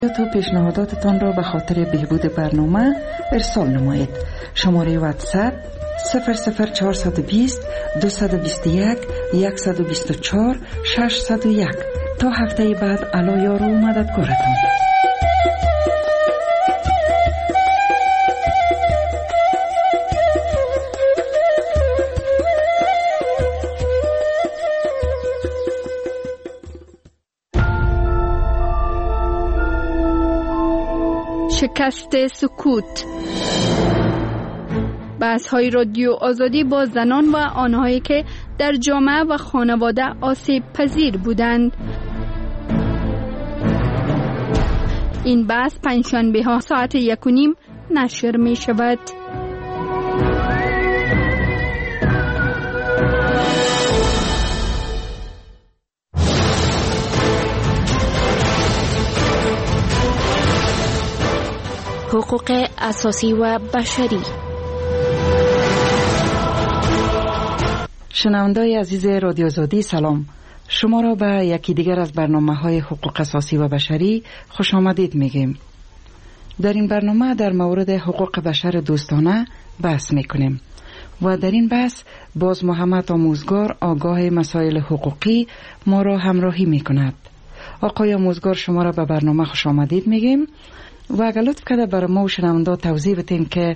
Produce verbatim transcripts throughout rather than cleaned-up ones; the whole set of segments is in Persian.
تو پیشنهاداتتان را به خاطر بهبود برنامه ارسال نمایید. شماره واتساپ صفر صفر چهارصد و بیست دویست و بیست و یک صد و بیست و چهار ششصد و یک. تا هفته بعد الا یار و مددکارتان. شکست سکوت. بحث‌های رادیو آزادی با زنان و آنهایی که در جامعه و خانواده آسیب پذیر بودند. این بحث پنجشنبه ها ساعت یک و نیم نشر می شود. حقوق اساسی و بشری. شنونده‌های عزیز رادیو آزادی سلام. شما را به یکی دیگر از برنامه‌های حقوق اساسی و بشری خوش آمدید میگیم. در این برنامه در مورد حقوق بشر دوستانه بحث میکنیم و در این بحث باز محمد آموزگار آگاه مسائل حقوقی ما را همراهی میکند. آقای آموزگار شما را به برنامه خوش آمدید میگیم و اگر لطف کرده برای ما و شنونده توضیح بدین که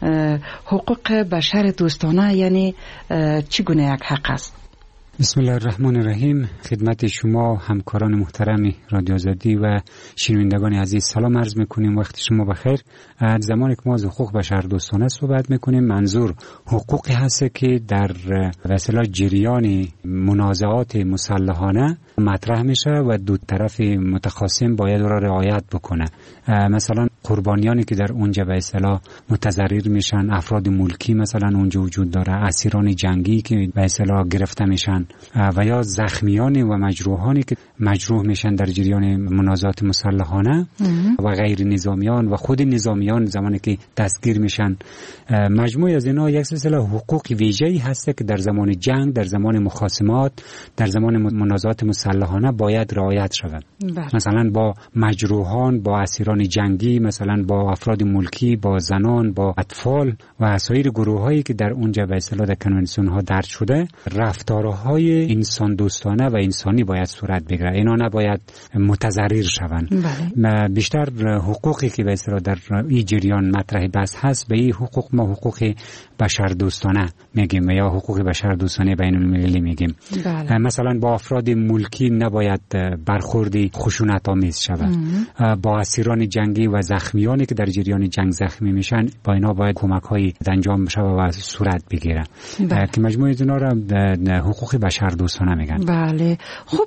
حقوق بشر دوستانه یعنی چگونه یک حق است. بسم الله الرحمن الرحیم. خدمت شما همکاران محترم رادیو آزادی و شنوندگان عزیز سلام عرض میکنیم. وقت شما بخیر. از زمانی که ما از حقوق بشر دوستانه صحبت میکنیم منظور حقوقی هست که در وسیله جریان منازعات مسلحانه مطرح میشه و دو طرف متخاصم باید را رعایت بکنه. مثلا قربانیانی که در اونجا به اصطلاح متضرر میشن، افراد ملکی مثلا اونجا وجود داره، اسیران جنگی که به اصطلاح گرفته میشن و یا زخمیان و مجروحانی که مجروح میشن در جریان منازعات مسلحانه و غیر نظامیان و خود نظامیان زمانی که دستگیر میشن. مجموعه از اینا یک سلسله حقوق ویژه‌ای هست که در زمان جنگ، در زمان مخاصمات، در زمان منازعات مسلحانه باید رعایت شود. مثلا با مجروحان، با اسیران جنگی، مثلا با افراد ملکی، با زنان، با اطفال و سایر گروه‌هایی که در اونجا به اصطلاح در کنوانسیون ها درج شده، رفتارهای انسان دوستانه و انسانی باید صورت بگیره. اینا نباید متضرر شوند. بله. بیشتر حقوقی که به اصطلاح در این جریان مطرح بحث هست به این حقوق ما حقوق بشر دوستانه میگیم یا حقوق بشر دوستانه بین المللی میگیم. بله. مثلا با افراد ملکی نباید برخوردی خشونت آمیز شود. با اسیران جنگی و زخمیانی که در جریان جنگ زخمی میشن با اینا باید کمک‌هایی انجام بشه و صورت بگیره. بله. که مجموعه اینا را حقوق بشر دوستانه میگن. بله. خب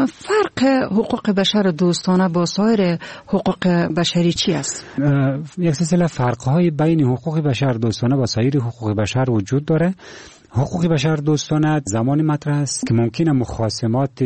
فرق حقوق بشر دوستانه با سایر حقوق بشری چی است؟ یک سلسله فرق‌های بین حقوق بشر دوستانه و سایر حقوق بشر وجود داره. حقوق بشر دوستانه زمانی مطرح است که ممکنه مخاصمات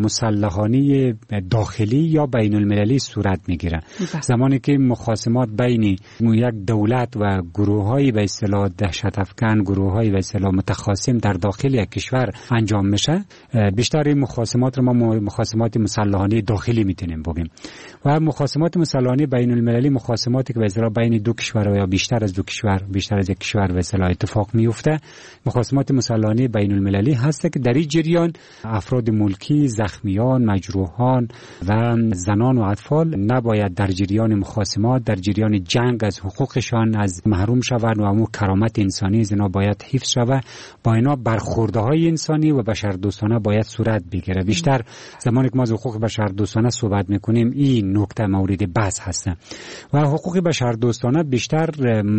مسلحانه داخلی یا بین المللی صورت میگیره. زمانی که مخاصمات بین یک دولت و گروه‌های به اصطلاح دهشت افکن، گروه‌های به اصطلاح متخاصم در داخل یک کشور انجام میشه، بیشتر مخاصمات رو ما مخاصمات مسلحانه داخلی میتونیم بگیم. و مخاصمات مسلحانه بین المللی مخاصماتی که به اصطلاح بین دو کشور یا بیشتر از دو کشور، بیشتر از یک کشور به اصطلاح اتفاق میفته. مخاصمات مسلحانه بین المللی هست که در این جریان افراد ملکی، زخمیان، مجروحان و زنان و اطفال نباید در جریان مخاصمات، در جریان جنگ از حقوقشان از محروم شوند و امو کرامت انسانی از اینا باید حفظ شود. با اینا برخوردهای انسانی و بشر دوستانه باید صورت بگیره. بیشتر زمانی که ما از حقوق بشر دوستانه صحبت میکنیم این نکته مورد بحث هست. و حقوق بشر دوستانه بیشتر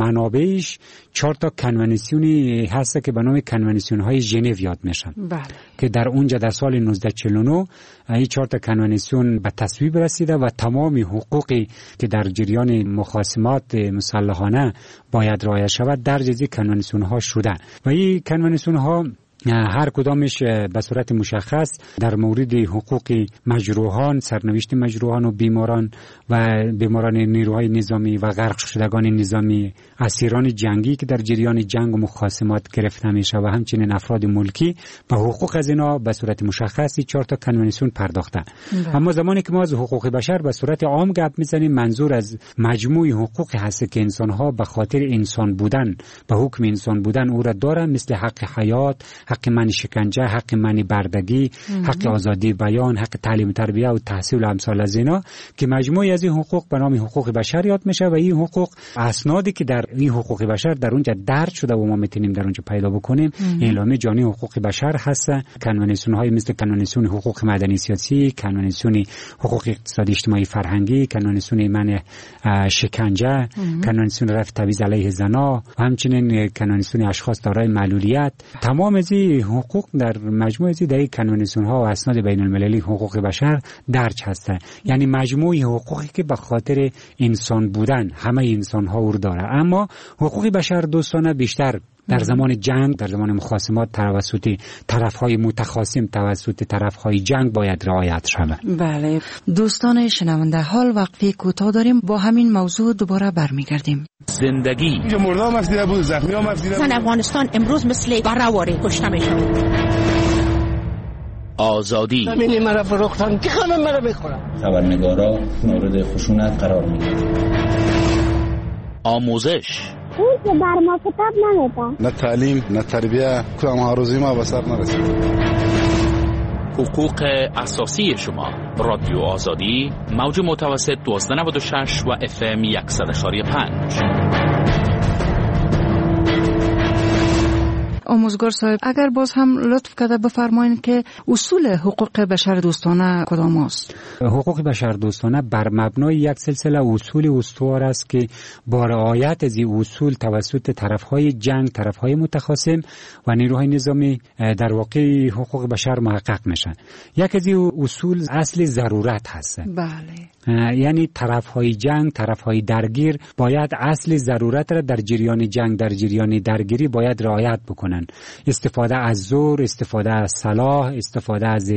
منابعش چهار تا کنوانسیونی هست که به نام کنوانسیون های ژنو یاد میشن. بله. که در اونجا در سال نوزده چهل و نه این چهار تا کنوانسیون به تصویب رسیده و تمام حقوقی که در جریان مخاصمات مسلحانه باید رعایت شود در جزی کنوانسیون ها شده و این کنوانسیون ها هر کدامش به صورت مشخص در مورد حقوق مجروحان، سرنوشت مجروحان و بیماران و بیماران نیروهای نظامی و غرق شدگان نظامی، اسیران جنگی که در جریان جنگ و مخاصمات گرفته میشه و همچنین افراد ملکی به حقوق از اینا به صورت مشخصی چهار تا کنوانسیون پرداخته. اما زمانی که ما از حقوق بشر به صورت عام گپ میزنیم، منظور از مجموع حقوق هست که انسان ها به خاطر انسان بودن، به حکم انسان بودن او را دارن، مثل حق حیات، حق من شکنجه، حق من بردگی، حق آزادی بیان، حق تعلیم تربیه و تحصیل و امثال از اینا، که مجموعی از این حقوق به نام حقوق بشر یاد میشه و این حقوق اسنادی که در این حقوق بشر در اونجا درج شده و ما میتونیم در اونجا پیدا بکنیم، اعلامیه جهانی حقوق بشر هست، کنوانسیون های مثل کنوانسیون حقوق مدنی سیاسی، کنوانسیون حقوق اقتصادی اجتماعی فرهنگی، کنوانسیون من شکنجه، کنوانسیون رفع تبعیض علیه زنان و همچنین کنوانسیون اشخاص دارای معلولیت. تمام از این حقوق در مجموعه از این کنوانسیون ها و اسناد بین المللی حقوق بشر درج هسته، یعنی مجموعه حقوقی که به خاطر انسان بودن همه انسان ها رو داره. اما حقوق بشر دوستانه بیشتر در زمان جنگ، در زمان مخاصمات توسط طرف‌های متخاصم، توسط طرف‌های جنگ باید رعایت شود. بله دوستان شنونده، حال وقفه کوتاه داریم، با همین موضوع دوباره برمیگردیم. زندگی مردم مفیده بود، زخمی ها مفیده بود. زن افغانستان امروز مثل برآواره کشته میشه. آزادی زمین مرا فروختن، کی خانم مرا بخورم؟ خبرنگارا مورد خشونت قرار میگیرن. آموزش اون که بر ما کتاب نمیدن، نه تعلیم نه تربیه، کدام هاروزی ما به سر نرسید. حقوق اساسی شما. رادیو آزادی، موج متوسط دویست و نود و شش و اف ام صد و پنج. آموزگار صاحب، اگر باز هم لطف کرده بفرمایید که اصول حقوق بشر دوستانه کدام است؟ حقوق بشر دوستانه بر مبنای یک سلسله اصول استوار است که با رعایت از این اصول توسط طرفهای جنگ، طرفهای متخاصم و نیروهای نظامی در واقع حقوق بشر محقق میشن. یک از این اصول اصل ضرورت هست. بله. یعنی طرفهای جنگ، طرفهای درگیر باید اصل ضرورت را در جریان جنگ، در جریان درگیری باید رعایت بکنن. استفاده از زور، استفاده از سلاح، استفاده از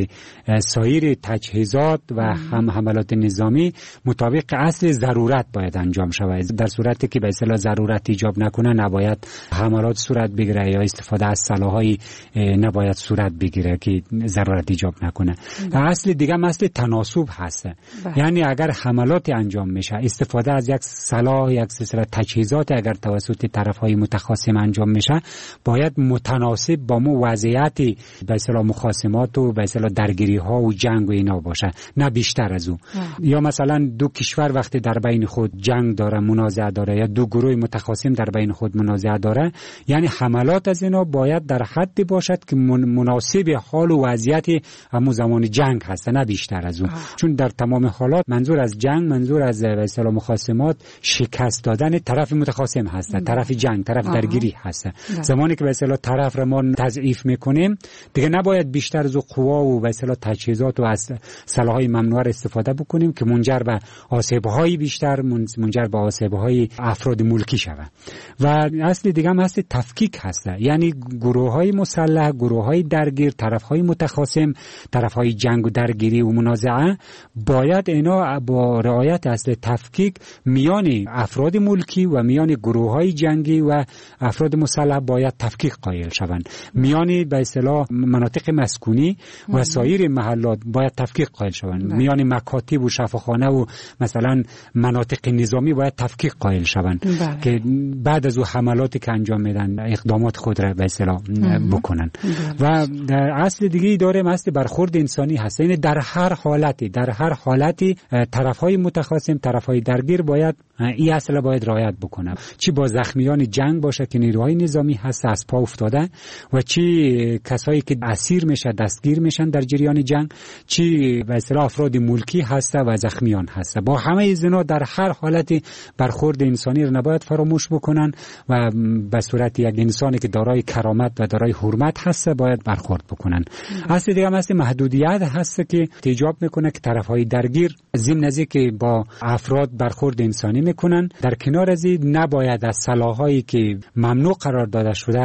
سایر تجهیزات و هم حملات نظامی مطابق اصل ضرورت باید انجام شود. در صورتی که به اصطلاح ضرورت ایجاب نکنه نباید حملات صورت بگیره یا استفاده از سلاح‌های نباید صورت بگیره که ضرورت ایجاب نکنه. اصل دیگه اصل تناسب هست. یعنی اگر حملات انجام میشه، استفاده از یک سلاح، یک سلسله تجهیزات اگر توسط طرف‌های متخاصم انجام میشه، باید متناسب با مو وضعیت به اصطلاح مخاصمات و به اصطلاح درگیری ها و جنگ و اینا باشه، نه بیشتر از او. یا مثلا دو کشور وقتی در بین خود جنگ داره، منازعه داره، یا دو گروه متخاصم در بین خود منازعه داره، یعنی حملات از اینا باید در حدی باشد که مناسب حال و وضعیت همون زمان جنگ هست، نه بیشتر از اون. چون در تمام حالات منظور از جنگ، منظور از به اصطلاح مخاصمات شکست دادن طرف متخاصم هست، طرف جنگ، طرف آه. درگیری هست. ده. زمانی که به اصطلاح طرف را ما تضعیف میکنیم، دیگه نباید بیشتر از قوا و به اصطلاح تجهیزات و از سلاح‌های ممنوعه استفاده بکنیم که منجر به آسیب‌های بیشتر، منجر به آسیب‌های افراد ملکی شود. و اصل دیگه هم هست تفکیک هست، یعنی گروه‌های مسلح، گروه‌های درگیر، طرف‌های متخاصم، طرف‌های جنگ و درگیری و منازعه باید اینا با رعایت اصل تفکیک میان افراد ملکی و میان گروه‌های جنگی و افراد مسلح باید تفکیک قائل شوند. میان به اصطلاح مناطق مسکونی و سایر محلات باید تفکیک قائل شوند. میان مکاتب و شفاخانه و مثلا مناطق نظامی باید تفکیک قائل شوند که بعد از او حملاتی که انجام میدن اقدامات خود را به اصطلاح بکنن. و اصل دیگه داره اصل برخورد انسانی هست. یعنی در هر حالتی، در هر حالتی طرفهای متخاصم، طرفهای درگیر باید این اصل باید رعایت بکنن. چی با زخمیان جنگ باشه که نیروهای نظامی هست از پا افتاده، و چی کسایی که اسیر میشه، دستگیر میشن در جریان جنگ، چی به اصطلاح افراد ملکی هست و زخمیان هست. با همه اینا در هر حالتی برخورد انسانی رو نباید فراموش بکنن و به صورت یک انسانی که دارای کرامت و دارای حرمت هست باید برخورد بکنن. اصل دیگه هم اصل محدودیت هست که ایجاب میکنه که طرفهای درگیر ضمن از اینکه با افراد برخورد انسانی میکنن، در کنار از این نباید از سلاحایی که ممنوع قرار داده شده، از گلوله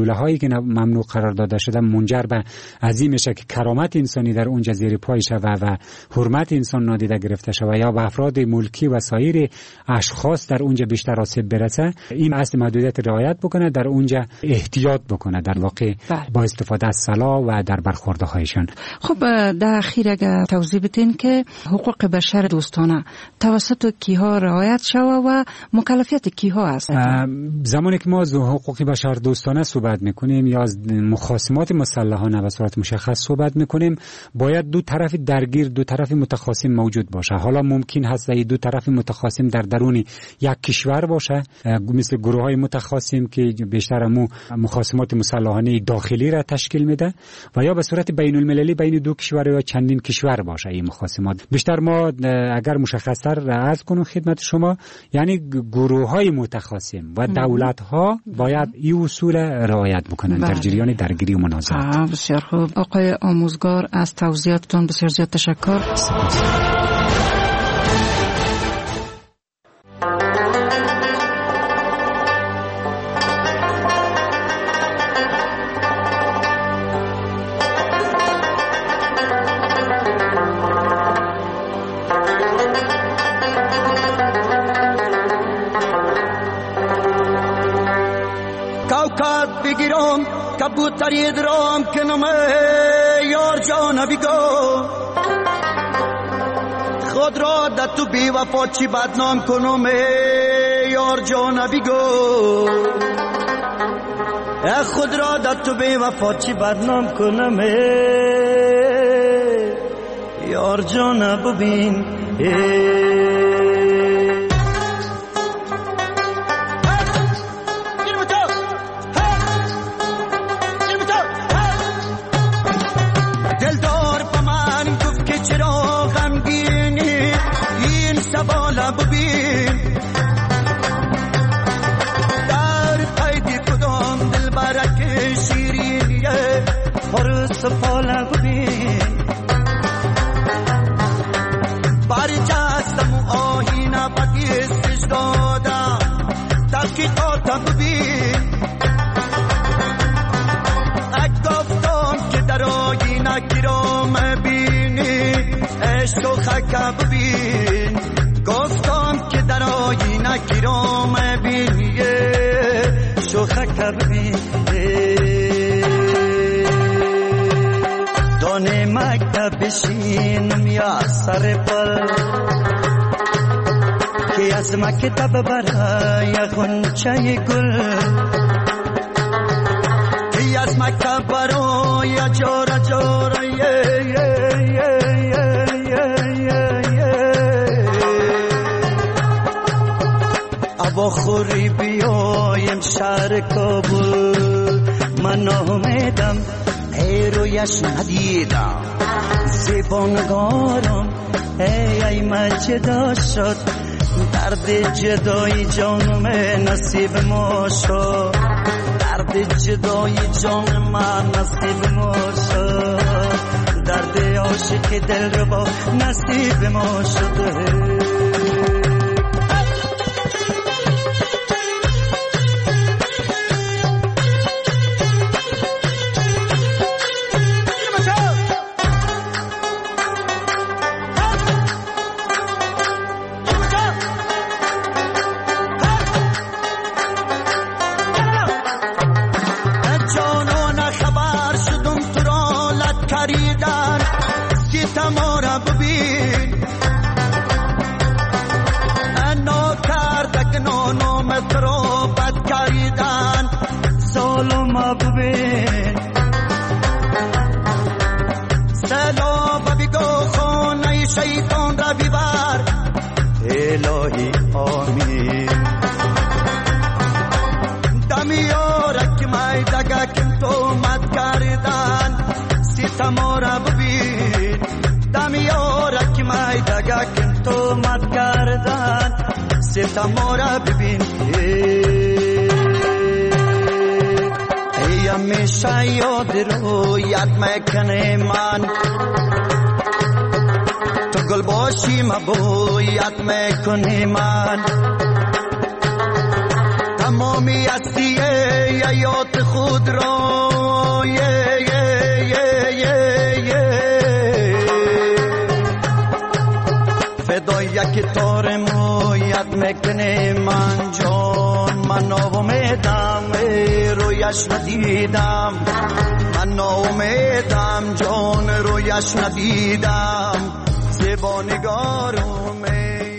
گلوله هایی که ممنوع قرار داده شده منجر به عظیم میشه که کرامت انسانی در اونجا زیر پای شود و حرمت انسان نادیده گرفته شود یا به افراد ملکی و سایر اشخاص در اونجا بیشتر آسیب برسه، این اصل محدودیت رعایت بکنه، در اونجا احتیاط بکنه در واقع با استفاده از سلاح و در برخورده هایشان. خب در اخیر اگر توضیح بدین که حقوق بشر دوستانه توسط کیها رعایت شود و مکلفیت کیها است؟ زمانی که ما از حقوق بشر دوستانه صحبت میکنیم یا از مخاصمات مسلحانه به صورت مشخص صحبت میکنیم، باید دو طرف درگیر، دو طرف متخاصم موجود باشه. حالا ممکن هست این دو طرف متخاصم در درون یک کشور باشه، مثل گروه های متخاصم که بیشتر مو مخاصمات مسلحانه داخلی را تشکیل میده، و یا به صورت بین المللی بین دو کشور یا چندین کشور باشه این مخاصمات. بیشتر ما اگر مشخص‌تر عرض کنم خدمت شما، یعنی گروه های متخاصم و دولت ها باید این اصول رعایت بکنن در جریان درگیری و منازعات. بسیار خوب آقای آموزگار، از توضیحاتتون بسیار زیاد تشکر. کبوتری درام کنم یار جان بیگو، خود را در تو بی وفا چی بدنام کنم یار جان بیگو، خود را در تو بی وفا چی بدنام کنم یار جان ببین. سفاله ببین باری جستم و آهینه بگیستش دادم تحقیقاتم ببین، گفتم که در آهینه گیرام بینی عشق و خکه ببین، گفتم که در آهینه گیرام بینی عشق و خکه ببین. دانه مکتب بشینم یا سر پل که از مکتب برای غنچه گل، که از مکتب برای جارا جارا یه یه یه یه یه یه ابا خوری بیایم شهر کابل، من آمدم ای رویش ندیدم زیبانگارم ای ای من جدا شد، درد جدای جانم نصیب ما شد، درد جدای جان من نصیب ما شد، درد عاشق دل رو با نصیب ما شده. الهی آمین دمیارک مای دگا کن تو مد کردن ستما را ببین، دمیارک مای دگا کن تو مد کردن ستما را ببین. ای همیشه یاد رو یاد میکنه من، تو گل باشی مبویت میکنی من، تمامی هستی حیات خود را یه یه یه یه یه فدای یک تار مویت میکنه من جان من ناامیدم رویش ندیدم من ناامیدم جان رویش ندیدم زبانگارم